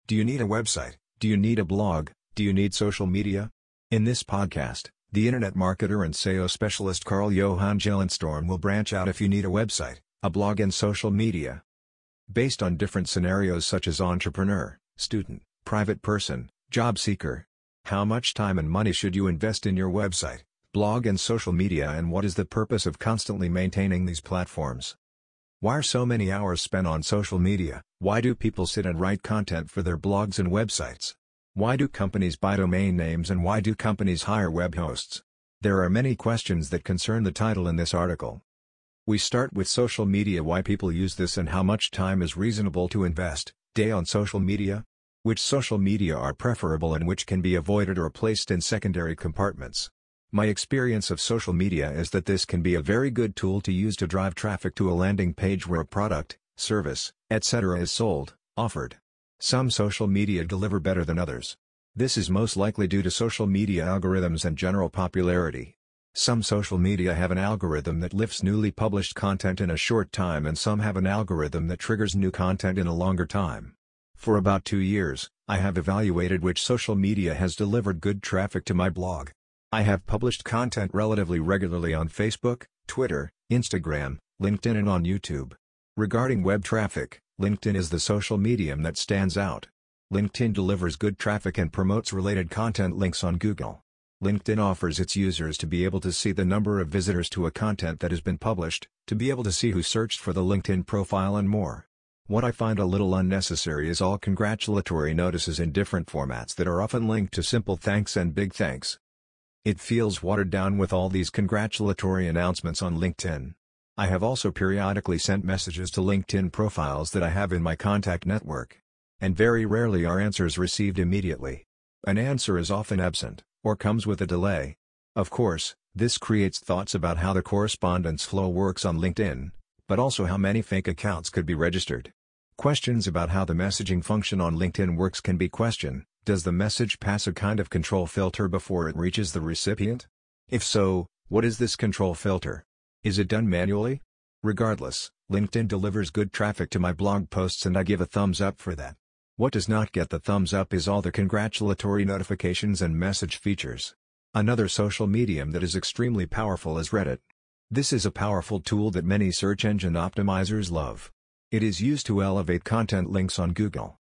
Do you need a website? Do you need a blog? Do you need social media? In this podcast, the internet marketer and SEO specialist Carl-Johan Gillenstorm will branch out if you need a website, a blog and social media. Based on different scenarios such as entrepreneur, student, private person, job seeker. How much time and money should you invest in your website, blog and social media, and what is the purpose of constantly maintaining these platforms? Why are so many hours spent on social media? Why do people sit and write content for their blogs and websites? Why do companies buy domain names and why do companies hire web hosts? There are many questions that concern the title in this article. We start with social media, why people use this and how much time is reasonable to invest, day on social media? Which social media are preferable and which can be avoided or placed in secondary compartments? My experience of social media is that this can be a very good tool to use to drive traffic to a landing page where a product, service, etc. is sold, offered. Some social media deliver better than others. This is most likely due to social media algorithms and general popularity. Some social media have an algorithm that lifts newly published content in a short time, and some have an algorithm that triggers new content in a longer time. For about 2 years, I have evaluated which social media has delivered good traffic to my blog. I have published content relatively regularly on Facebook, Twitter, Instagram, LinkedIn and on YouTube. Regarding web traffic, LinkedIn is the social medium that stands out. LinkedIn delivers good traffic and promotes related content links on Google. LinkedIn offers its users to be able to see the number of visitors to a content that has been published, to be able to see who searched for the LinkedIn profile and more. What I find a little unnecessary is all congratulatory notices in different formats that are often linked to simple thanks and big thanks. It feels watered down with all these congratulatory announcements on LinkedIn. I have also periodically sent messages to LinkedIn profiles that I have in my contact network. And very rarely are answers received immediately. An answer is often absent, or comes with a delay. Of course, this creates thoughts about how the correspondence flow works on LinkedIn, but also how many fake accounts could be registered. Questions about how the messaging function on LinkedIn works can be questioned. Does the message pass a kind of control filter before it reaches the recipient? If so, what is this control filter? Is it done manually? Regardless, LinkedIn delivers good traffic to my blog posts and I give a thumbs up for that. What does not get the thumbs up is all the congratulatory notifications and message features. Another social medium that is extremely powerful is Reddit. This is a powerful tool that many search engine optimizers love. It is used to elevate content links on Google.